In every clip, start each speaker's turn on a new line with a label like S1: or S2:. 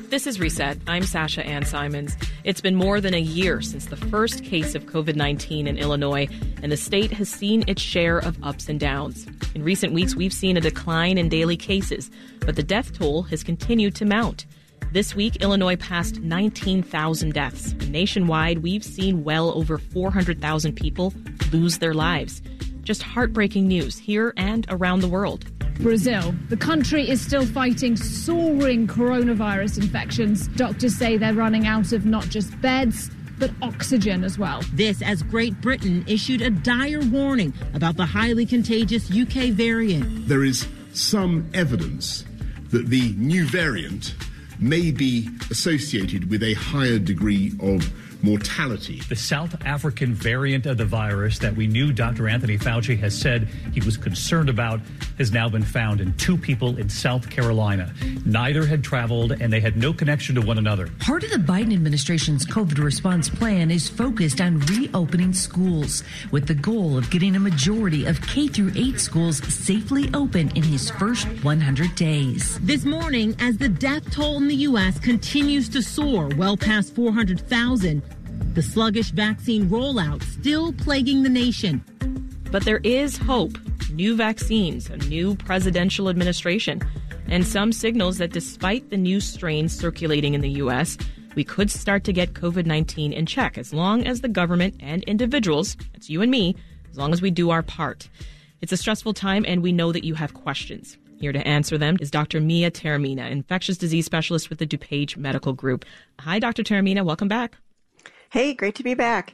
S1: This is Reset. I'm Sasha Ann Simons. It's been more than a year since the first case of COVID-19 in Illinois, and the state has seen its share of ups and downs. In recent weeks, we've seen a decline in daily cases, but the death toll has continued to mount. This week, Illinois passed 19,000 deaths. Nationwide, we've seen well over 400,000 people lose their lives. Just heartbreaking news here and around the world.
S2: Brazil. The country is still fighting soaring coronavirus infections. Doctors say they're running out of not just beds, but oxygen as well.
S3: This as Great Britain issued a dire warning about the highly contagious UK variant.
S4: There is some evidence that the new variant may be associated with a higher degree of mortality.
S5: The South African variant of the virus that we knew Dr. Anthony Fauci has said he was concerned about has now been found in 2 people in South Carolina. Neither had traveled and they had no connection to one another.
S6: Part of the Biden administration's COVID response plan is focused on reopening schools with the goal of getting a majority of K-8 schools safely open in his first 100 days.
S3: This morning, as the death toll in the U.S. continues to soar well past 400,000, the sluggish vaccine rollout still plaguing the nation.
S1: But there is hope. New vaccines, a new presidential administration, and some signals that despite the new strains circulating in the U.S., we could start to get COVID-19 in check as long as the government and individuals, that's you and me, as long as we do our part. It's a stressful time, and we know that you have questions. Here to answer them is Dr. Mia Taormina, infectious disease specialist with the DuPage Medical Group. Hi, Dr. Taormina. Welcome back.
S7: Hey, great to be back.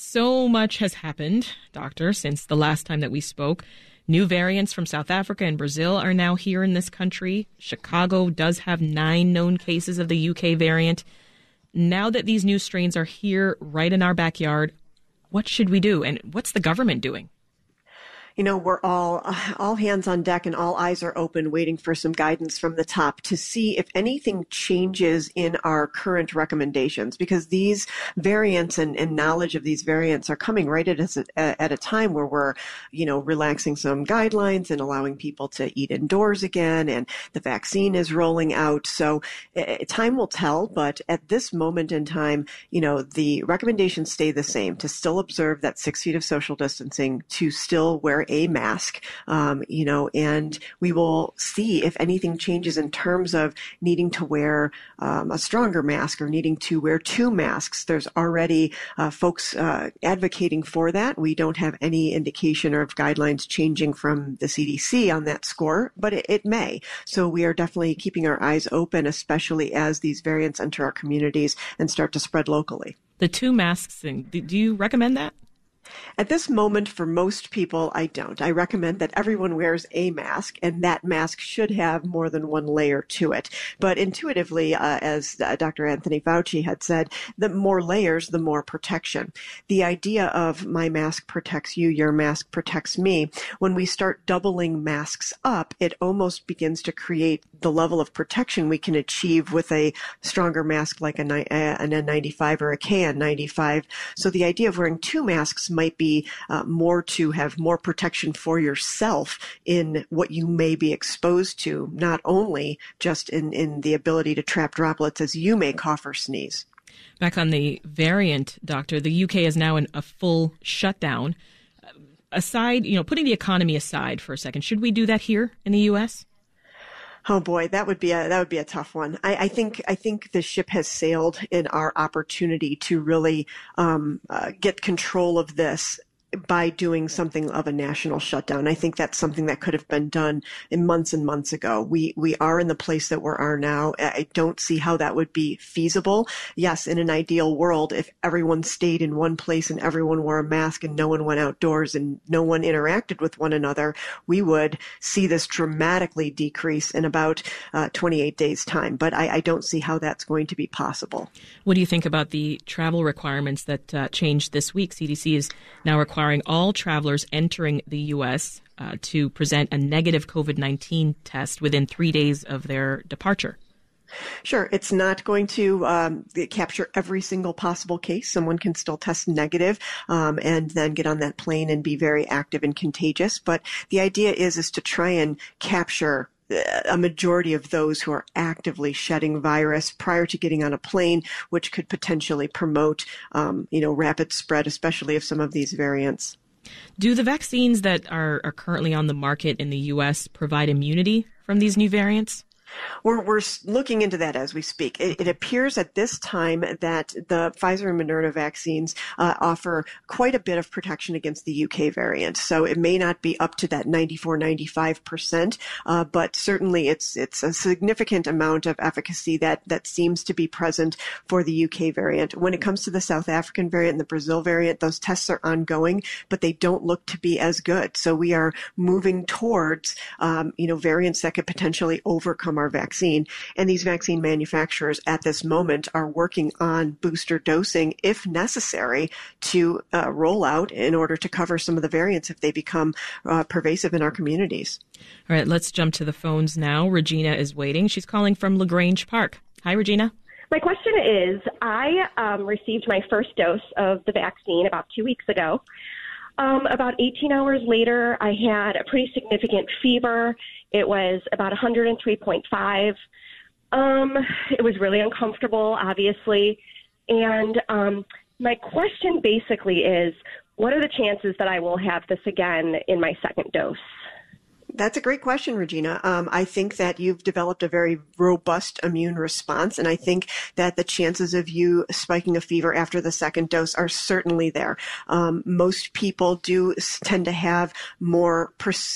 S1: So much has happened, Doctor, since the last time that we spoke. New variants from South Africa and Brazil are now here in this country. Chicago does have 9 known cases of the UK variant. Now that these new strains are here right in our backyard, what should we do? And what's the government doing?
S7: You know, we're all hands on deck and all eyes are open waiting for some guidance from the top to see if anything changes in our current recommendations, because these variants and knowledge of these variants are coming right at a time where we're, relaxing some guidelines and allowing people to eat indoors again, and the vaccine is rolling out. So time will tell, but at this moment in time, the recommendations stay the same: to still observe that 6 feet of social distancing, to still wear a mask, and we will see if anything changes in terms of needing to wear a stronger mask or needing to wear 2 masks. There's already folks advocating for that. We don't have any indication of guidelines changing from the CDC on that score, but it may. So we are definitely keeping our eyes open, especially as these variants enter our communities and start to spread locally.
S1: The 2 masks thing, do you recommend that?
S7: At this moment, for most people, I don't. I recommend that everyone wears a mask, and that mask should have more than 1 layer to it. But intuitively, as Dr. Anthony Fauci had said, the more layers, the more protection. The idea of my mask protects you, your mask protects me, when we start doubling masks up, it almost begins to create the level of protection we can achieve with a stronger mask like an N95 or a KN95. So the idea of wearing 2 masks might be more to have more protection for yourself in what you may be exposed to, not only just in the ability to trap droplets as you may cough or sneeze.
S1: Back on the variant, Doctor, the UK is now in a full shutdown. Aside, putting the economy aside for a second, should we do that here in the U.S.?
S7: Oh boy, that would be a tough one. I think the ship has sailed in our opportunity to really get control of this by doing something of a national shutdown. I think that's something that could have been done in months and months ago. We are in the place that we are now. I don't see how that would be feasible. Yes, in an ideal world, if everyone stayed in one place and everyone wore a mask and no one went outdoors and no one interacted with one another, we would see this dramatically decrease in about 28 days' time. But I don't see how that's going to be possible.
S1: What do you think about the travel requirements that changed this week? CDC is now requiring all travelers entering the U.S. To present a negative COVID-19 test within 3 days of their departure.
S7: Sure. It's not going to capture every single possible case. Someone can still test negative and then get on that plane and be very active and contagious. But the idea is to try and capture a majority of those who are actively shedding virus prior to getting on a plane, which could potentially promote, rapid spread, especially of some of these variants.
S1: Do the vaccines that are currently on the market in the U.S. provide immunity from these new variants?
S7: We're looking into that as we speak. It appears at this time that the Pfizer and Moderna vaccines offer quite a bit of protection against the UK variant. So it may not be up to that 94-95%, but certainly it's a significant amount of efficacy that seems to be present for the UK variant. When it comes to the South African variant and the Brazil variant, those tests are ongoing, but they don't look to be as good. So we are moving towards, variants that could potentially overcome our vaccine. And these vaccine manufacturers at this moment are working on booster dosing, if necessary, to roll out in order to cover some of the variants if they become pervasive in our communities.
S1: All right, let's jump to the phones now. Regina is waiting. She's calling from LaGrange Park. Hi, Regina.
S8: My question is, I received my first dose of the vaccine about 2 weeks ago. About 18 hours later, I had a pretty significant fever. It was about 103.5. It was really uncomfortable, obviously. And my question basically is, what are the chances that I will have this again in my second dose?
S7: That's a great question, Regina. I think that you've developed a very robust immune response, and I think that the chances of you spiking a fever after the second dose are certainly there. Most people do tend to have more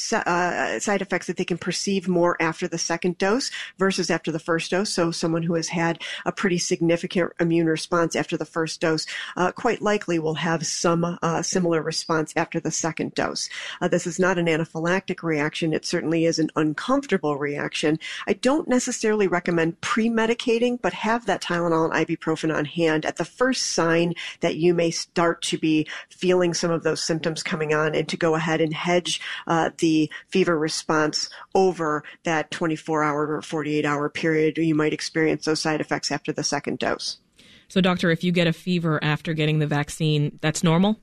S7: side effects that they can perceive more after the second dose versus after the first dose. So someone who has had a pretty significant immune response after the first dose quite likely will have some similar response after the second dose. This is not an anaphylactic reaction. It certainly is an uncomfortable reaction. I don't necessarily recommend pre-medicating, but have that Tylenol and ibuprofen on hand at the first sign that you may start to be feeling some of those symptoms coming on, and to go ahead and hedge the fever response over that 24-hour or 48-hour period you might experience those side effects after the second dose.
S1: So, doctor, if you get a fever after getting the vaccine, that's normal?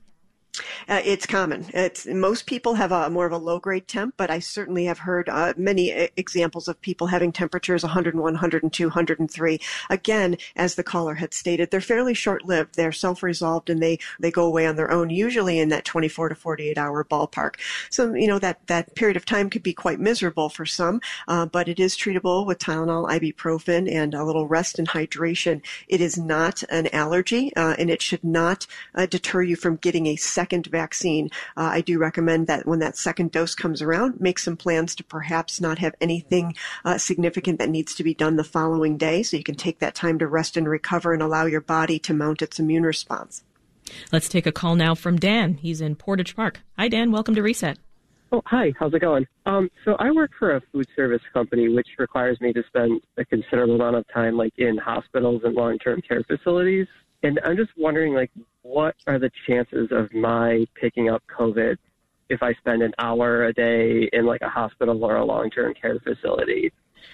S7: It's common. Most people have more of a low-grade temp, but I certainly have heard many examples of people having temperatures 101, 102, 103. Again, as the caller had stated, they're fairly short-lived. They're self-resolved, and they go away on their own, usually in that 24 to 48-hour ballpark. So, that period of time could be quite miserable for some, but it is treatable with Tylenol, ibuprofen, and a little rest and hydration. It is not an allergy, and it should not deter you from getting a second vaccine. I do recommend that when that second dose comes around, make some plans to perhaps not have anything significant that needs to be done the following day, so you can take that time to rest and recover and allow your body to mount its immune response.
S1: Let's take a call now from Dan. He's in Portage Park. Hi, Dan. Welcome to Reset.
S9: Oh, hi. How's it going? So I work for a food service company, which requires me to spend a considerable amount of time, in hospitals and long-term care facilities. And I'm just wondering, what are the chances of my picking up COVID if I spend an hour a day in, a hospital or a long-term care facility?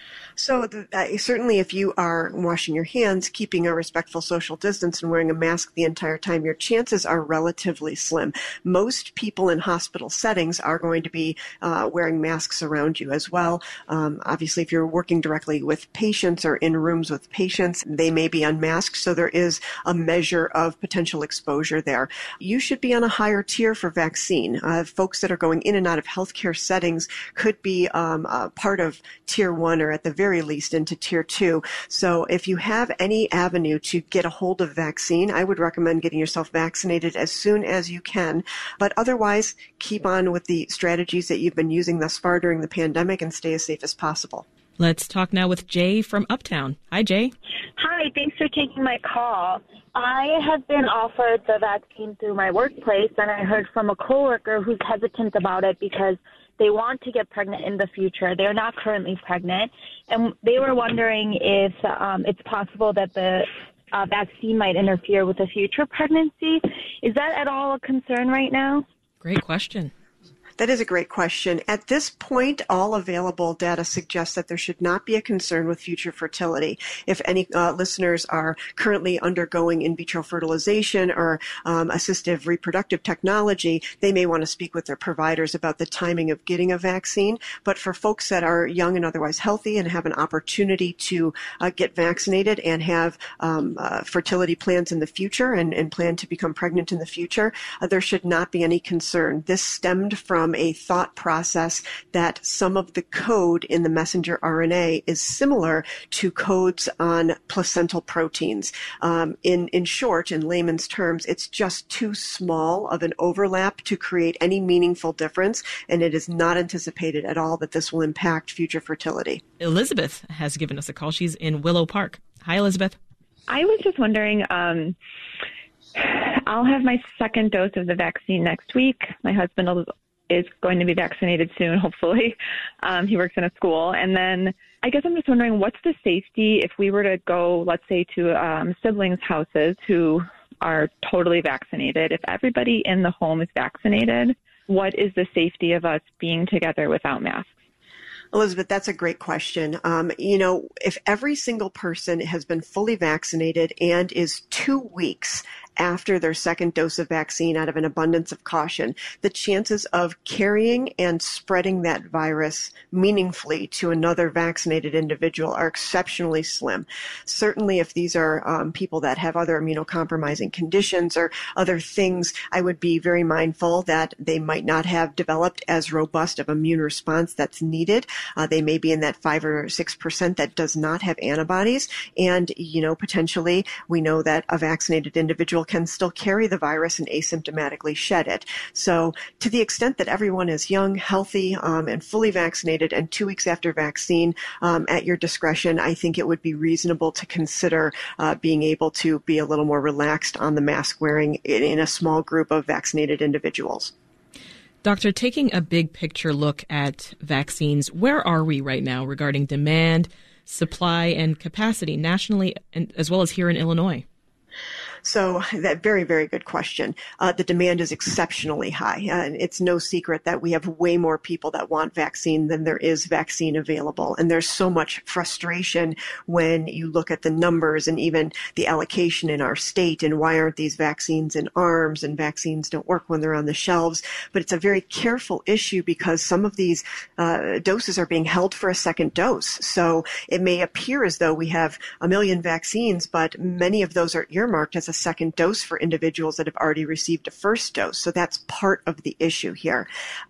S7: So certainly if you are washing your hands, keeping a respectful social distance, and wearing a mask the entire time, your chances are relatively slim. Most people in hospital settings are going to be wearing masks around you as well. Obviously, if you're working directly with patients or in rooms with patients, they may be unmasked, so there is a measure of potential exposure there. You should be on a higher tier for vaccine. Folks that are going in and out of healthcare settings could be part of tier 1, or at the very least into tier 2. So if you have any avenue to get a hold of vaccine, I would recommend getting yourself vaccinated as soon as you can. But otherwise, keep on with the strategies that you've been using thus far during the pandemic and stay as safe as possible.
S1: Let's talk now with Jay from Uptown. Hi, Jay.
S10: Hi, thanks for taking my call. I have been offered the vaccine through my workplace, and I heard from a coworker who's hesitant about it because they want to get pregnant in the future. They're not currently pregnant, and they were wondering if it's possible that the vaccine might interfere with a future pregnancy. Is that at all a concern right now?
S1: Great question.
S7: That is a great question. At this point, all available data suggests that there should not be a concern with future fertility. If any listeners are currently undergoing in vitro fertilization or assistive reproductive technology, they may want to speak with their providers about the timing of getting a vaccine. But for folks that are young and otherwise healthy and have an opportunity to get vaccinated and have fertility plans in the future and plan to become pregnant in the future, there should not be any concern. This stemmed from a thought process that some of the code in the messenger RNA is similar to codes on placental proteins. In short, in layman's terms, it's just too small of an overlap to create any meaningful difference, and it is not anticipated at all that this will impact future fertility.
S1: Elizabeth has given us a call. She's in Willow Park. Hi, Elizabeth.
S11: I was just wondering, I'll have my second dose of the vaccine next week. My husband is going to be vaccinated soon, hopefully. He works in a school. And then I guess I'm just wondering, what's the safety if we were to go, let's say, to siblings' houses who are totally vaccinated? If everybody in the home is vaccinated, what is the safety of us being together without masks?
S7: Elizabeth, that's a great question. If every single person has been fully vaccinated and is 2 weeks after their second dose of vaccine out of an abundance of caution, the chances of carrying and spreading that virus meaningfully to another vaccinated individual are exceptionally slim. Certainly, if these are people that have other immunocompromising conditions or other things, I would be very mindful that they might not have developed as robust of immune response that's needed. They may be in that 5 or 6% that does not have antibodies. And, potentially we know that a vaccinated individual can still carry the virus and asymptomatically shed it. So to the extent that everyone is young, healthy, and fully vaccinated and 2 weeks after vaccine, at your discretion, I think it would be reasonable to consider being able to be a little more relaxed on the mask wearing in a small group of vaccinated individuals.
S1: Doctor, taking a big picture look at vaccines, where are we right now regarding demand, supply, and capacity nationally, and as well as here in Illinois?
S7: So that very, very good question. The demand is exceptionally high. It's no secret that we have way more people that want vaccine than there is vaccine available. And there's so much frustration when you look at the numbers and even the allocation in our state and why aren't these vaccines in arms and vaccines don't work when they're on the shelves. But it's a very careful issue because some of these doses are being held for a second dose. So it may appear as though we have 1 million vaccines, but many of those are earmarked as a second dose for individuals that have already received a first dose. So that's part of the issue here.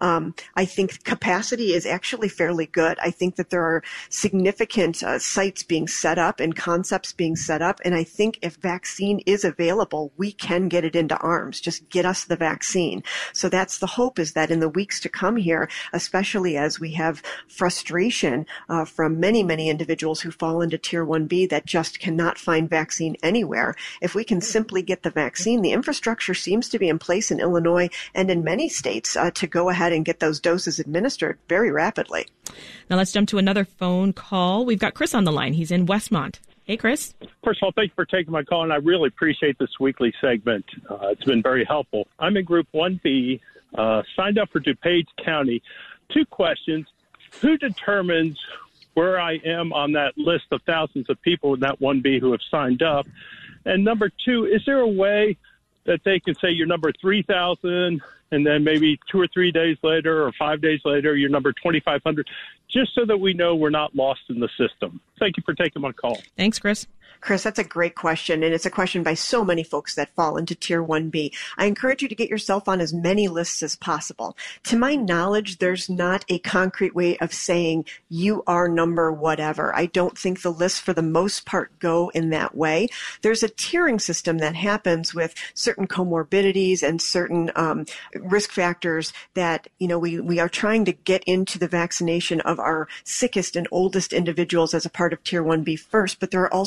S7: I think capacity is actually fairly good. I think that there are significant sites being set up and concepts being set up. And I think if vaccine is available, we can get it into arms. Just get us the vaccine. So that's the hope, is that in the weeks to come here, especially as we have frustration from many, many individuals who fall into Tier 1B that just cannot find vaccine anywhere, if we can simply get the vaccine, the infrastructure seems to be in place in Illinois and in many states to go ahead and get those doses administered very rapidly.
S1: Now let's jump to another phone call. We've got Chris on the line. He's in Westmont. Hey, Chris.
S12: First of all, thank you for taking my call, and I really appreciate this weekly segment. It's been very helpful. I'm in Group 1B, signed up for DuPage County. 2 questions. Who determines where I am on that list of thousands of people in that 1B who have signed up? And number 2, is there a way that they can say you're number 3,000 and then maybe 2 or 3 days later or 5 days later you're number 2,500, just so that we know we're not lost in the system? Thank you for taking my call.
S1: Thanks, Chris.
S7: Chris, that's a great question, and it's a question by so many folks that fall into Tier 1B. I encourage you to get yourself on as many lists as possible. To my knowledge, there's not a concrete way of saying you are number whatever. I don't think the lists for the most part go in that way. There's a tiering system that happens with certain comorbidities and certain risk factors that, we are trying to get into the vaccination of our sickest and oldest individuals as a part of Tier 1B first, but there are also many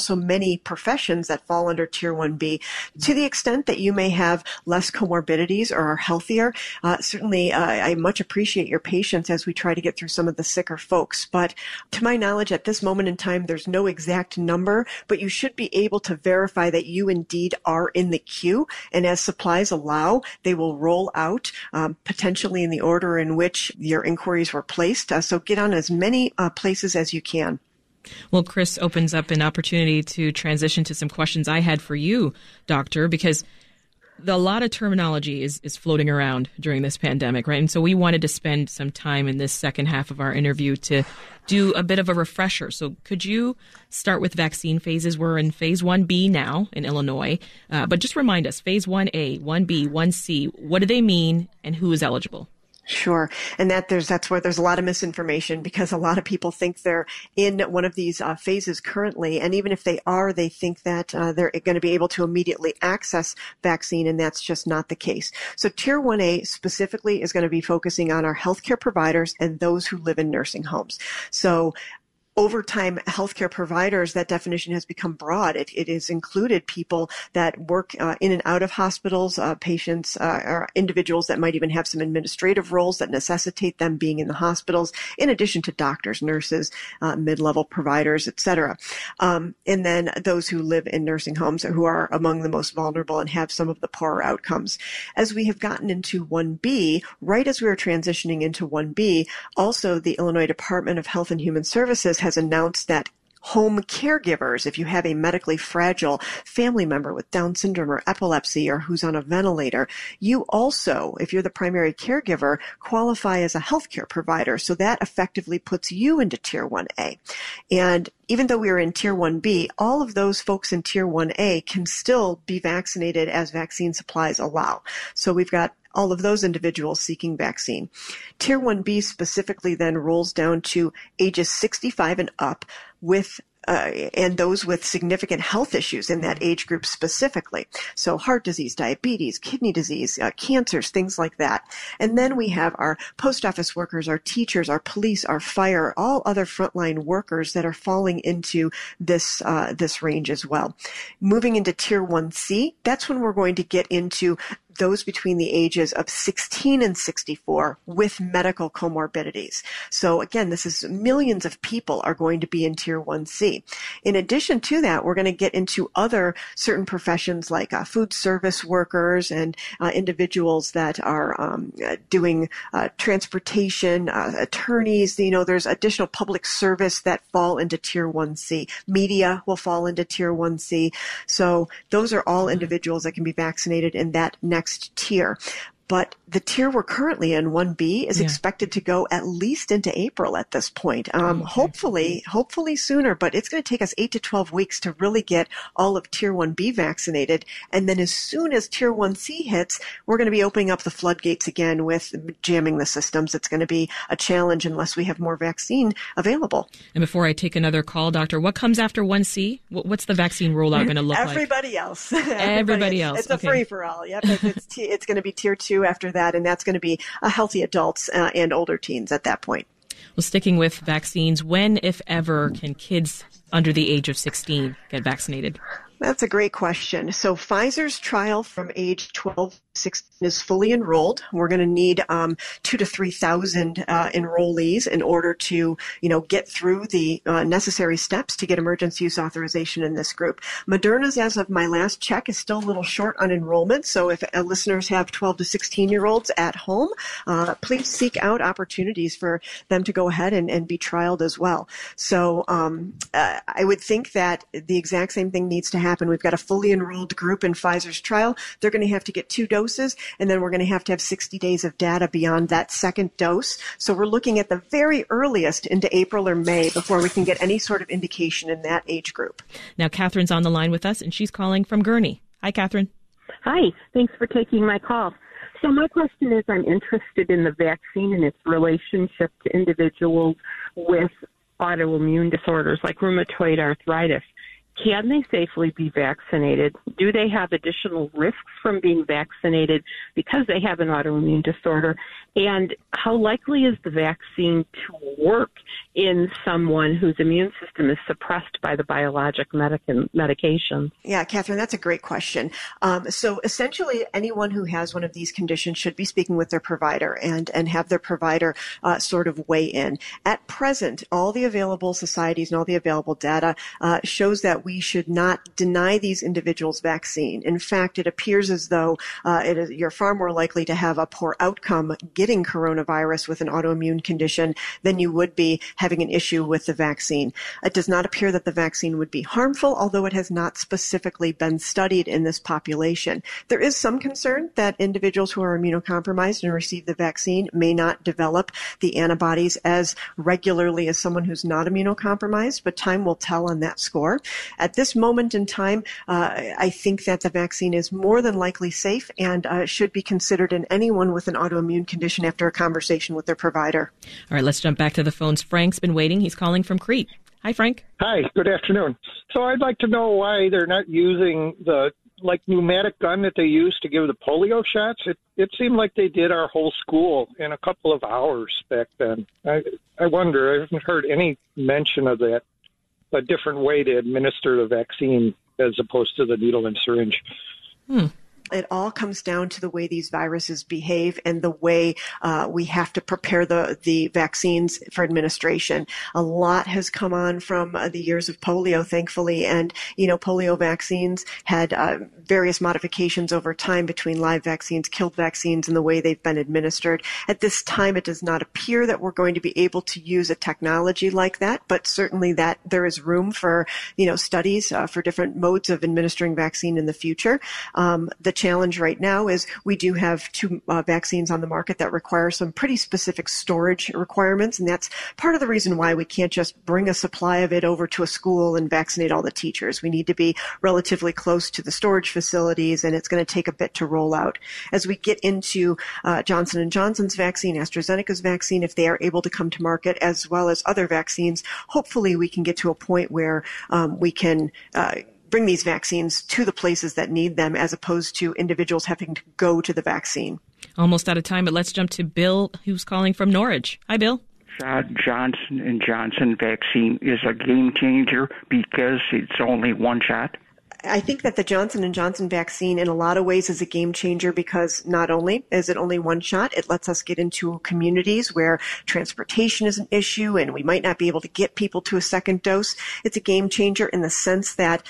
S7: many professions that fall under Tier 1B. To the extent that you may have less comorbidities or are healthier, certainly I much appreciate your patience as we try to get through some of the sicker folks. But to my knowledge, at this moment in time, there's no exact number, but you should be able to verify that you indeed are in the queue. And as supplies allow, they will roll out potentially in the order in which your inquiries were placed. So get on as many places as you can.
S1: Well, Chris opens up an opportunity to transition to some questions I had for you, Doctor, because a lot of terminology is floating around during this pandemic, right? And so we wanted to spend some time in this second half of our interview to do a bit of a refresher. So could you start with vaccine phases? We're in phase 1B now in Illinois, but just remind us, phase 1A, 1B, 1C, what do they mean and who is eligible?
S7: Sure. And that's where there's a lot of misinformation, because a lot of people think they're in one of these phases currently. And even if they are, they think that they're going to be able to immediately access vaccine. And that's just not the case. So Tier 1A specifically is going to be focusing on our healthcare providers and those who live in nursing homes. So over time, healthcare providers, that definition has become broad. It has included people that work in and out of hospitals, patients or individuals that might even have some administrative roles that necessitate them being in the hospitals, in addition to doctors, nurses, mid-level providers, et cetera. And then those who live in nursing homes, who are among the most vulnerable and have some of the poorer outcomes. As we have gotten into 1B, right as we were transitioning into 1B, also the Illinois Department of Health and Human Services has announced that home caregivers, if you have a medically fragile family member with Down syndrome or epilepsy or who's on a ventilator, you also, if you're the primary caregiver, qualify as a healthcare provider. So that effectively puts you into Tier 1A. And even though we are in Tier 1B, all of those folks in Tier 1A can still be vaccinated as vaccine supplies allow. So we've got all of those individuals seeking vaccine. Tier 1B specifically then rolls down to ages 65 and up with and those with significant health issues in that age group specifically. So heart disease, diabetes, kidney disease, cancers, things like that. And then we have our post office workers, our teachers, our police, our fire, all other frontline workers that are falling into this range as well. Moving into Tier 1C, that's when we're going to get into those between the ages of 16 and 64 with medical comorbidities. So again, this is millions of people are going to be in Tier 1C. In addition to that, we're going to get into other certain professions like food service workers and individuals that are doing transportation, attorneys. You know, there's additional public service that fall into Tier 1C. Media will fall into Tier 1C. So those are all individuals that can be vaccinated in that next tier. But the tier we're currently in, 1B, is expected to go at least into April at this point. Hopefully sooner, but it's going to take us 8 to 12 weeks to really get all of Tier 1B vaccinated. And then as soon as Tier 1C hits, we're going to be opening up the floodgates again with jamming the systems. It's going to be a challenge unless we have more vaccine available. And before I take another call, Doctor, what comes after 1C? What's the vaccine rollout going to look like? Everybody else. Everybody else. It's a free-for-all. Yep. It's going to be Tier 2 after that, and that's going to be healthy adults and older teens at that point. Well, sticking with vaccines, when, if ever, can kids under the age of 16 get vaccinated? That's a great question. So Pfizer's trial from age 12 to 16 is fully enrolled. We're going to need 2,000 to 3,000 enrollees in order to, get through the necessary steps to get emergency use authorization in this group. Moderna's, as of my last check, is still a little short on enrollment. So if listeners have 12 to 16-year-olds at home, please seek out opportunities for them to go ahead and be trialed as well. So I would think that the exact same thing needs to happen. We've got a fully enrolled group in Pfizer's trial. They're going to have to get 2 doses, and then we're going to have 60 days of data beyond that second dose. So we're looking at the very earliest into April or May before we can get any sort of indication in that age group. Now, Catherine's on the line with us, and she's calling from Gurnee. Hi, Catherine.
S13: Hi. Thanks for taking my call. So my question is, I'm interested in the vaccine and its relationship to individuals with autoimmune disorders like rheumatoid arthritis. can they safely be vaccinated? Do they have additional risks from being vaccinated because they have an autoimmune disorder? And how likely is the vaccine to work in someone whose immune system is suppressed by the biologic medication?
S7: Yeah, Catherine, that's a great question. So essentially, anyone who has one of these conditions should be speaking with their provider and have their provider sort of weigh in. At present, all the available societies and all the available data shows that we should not deny these individuals vaccine. In fact, it appears as though you're far more likely to have a poor outcome getting coronavirus with an autoimmune condition than you would be having an issue with the vaccine. It does not appear that the vaccine would be harmful, although it has not specifically been studied in this population. There is some concern that individuals who are immunocompromised and receive the vaccine may not develop the antibodies as regularly as someone who's not immunocompromised, but time will tell on that score. At this moment in time, I think that the vaccine is more than likely safe and should be considered in anyone with an autoimmune condition after a conversation with their provider.
S1: All right, let's jump back to the phones. Frank's been waiting. He's calling from Crete. Hi, Frank.
S14: Hi, good afternoon. So I'd like to know why they're not using the pneumatic gun that they used to give the polio shots. It seemed like they did our whole school in a couple of hours back then. I wonder, I haven't heard any mention of that, a different way to administer the vaccine as opposed to the needle and syringe.
S7: It all comes down to the way these viruses behave and the way we have to prepare the vaccines for administration. A lot has come on from the years of polio, thankfully, and, polio vaccines had various modifications over time between live vaccines, killed vaccines, and the way they've been administered. At this time, it does not appear that we're going to be able to use a technology like that, but certainly that there is room for, studies for different modes of administering vaccine in the future. The challenge right now is we do have two vaccines on the market that require some pretty specific storage requirements, and that's part of the reason why we can't just bring a supply of it over to a school and vaccinate all the teachers. We need to be relatively close to the storage facilities, and it's going to take a bit to roll out. As we get into Johnson & Johnson's vaccine, AstraZeneca's vaccine, if they are able to come to market, as well as other vaccines, hopefully we can get to a point where we can bring these vaccines to the places that need them as opposed to individuals having to go to the vaccine.
S1: Almost out of time, but let's jump to Bill, who's calling from Norwich. Hi, Bill.
S15: Johnson & Johnson vaccine is a game changer because it's only one shot.
S7: I think that the Johnson & Johnson vaccine in a lot of ways is a game changer because not only is it only one shot, it lets us get into communities where transportation is an issue and we might not be able to get people to a second dose. It's a game changer in the sense that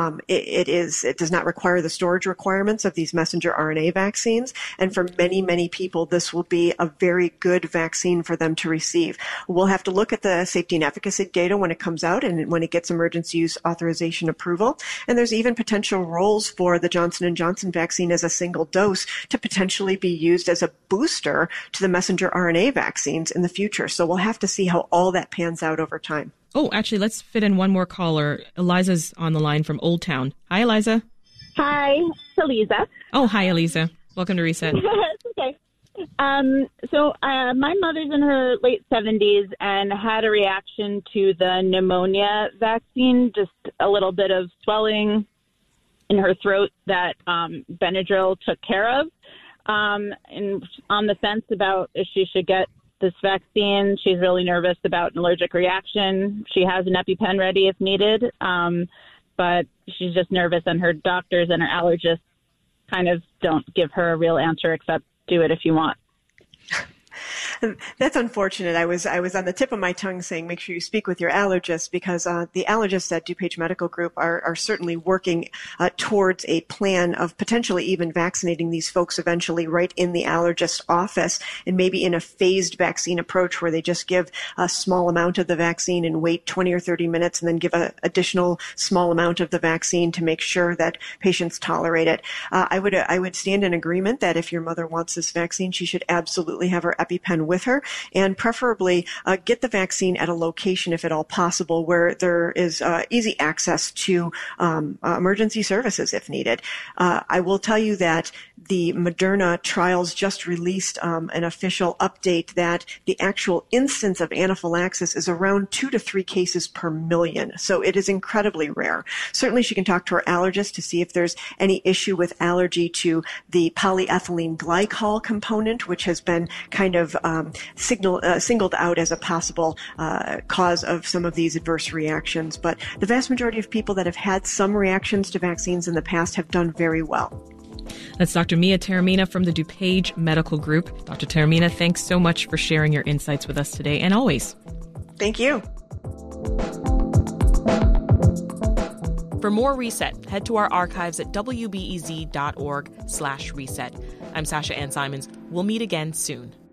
S7: it does not require the storage requirements of these messenger RNA vaccines. And for many, many people, this will be a very good vaccine for them to receive. We'll have to look at the safety and efficacy data when it comes out and when it gets emergency use authorization approval. And there's even potential roles for the Johnson & Johnson vaccine as a single dose to potentially be used as a booster to the messenger RNA vaccines in the future. So we'll have to see how all that pans out over time.
S1: Oh, actually, let's fit in one more caller. Eliza's on the line from Old Town. Hi, Eliza.
S16: Hi, it's Eliza.
S1: Oh, hi, Eliza. Welcome to Reset.
S16: It's okay. So my mother's in her late 70s and had a reaction to the pneumonia vaccine, just a little bit of swelling in her throat that Benadryl took care of. And on the fence about if she should get this vaccine, she's really nervous about an allergic reaction. She has an EpiPen ready if needed, but she's just nervous, and her doctors and her allergists kind of don't give her a real answer except do it if you want.
S7: That's unfortunate. I was on the tip of my tongue saying make sure you speak with your allergist because the allergists at DuPage Medical Group are certainly working towards a plan of potentially even vaccinating these folks eventually right in the allergist office and maybe in a phased vaccine approach where they just give a small amount of the vaccine and wait 20 or 30 minutes and then give an additional small amount of the vaccine to make sure that patients tolerate it. I would stand in agreement that if your mother wants this vaccine, she should absolutely have her EpiPen in with her, and preferably get the vaccine at a location, if at all possible, where there is easy access to emergency services if needed. I will tell you that the Moderna trials just released an official update that the actual instance of anaphylaxis is around 2 to 3 cases per million. So it is incredibly rare. Certainly she can talk to her allergist to see if there's any issue with allergy to the polyethylene glycol component, which has been kind of singled out as a possible cause of some of these adverse reactions. But the vast majority of people that have had some reactions to vaccines in the past have done very well.
S1: That's Dr. Mia Taormina from the DuPage Medical Group. Dr. Taormina, thanks so much for sharing your insights with us today and always.
S7: Thank you.
S1: For more Reset, head to our archives at wbez.org/reset. I'm Sasha Ann Simons. We'll meet again soon.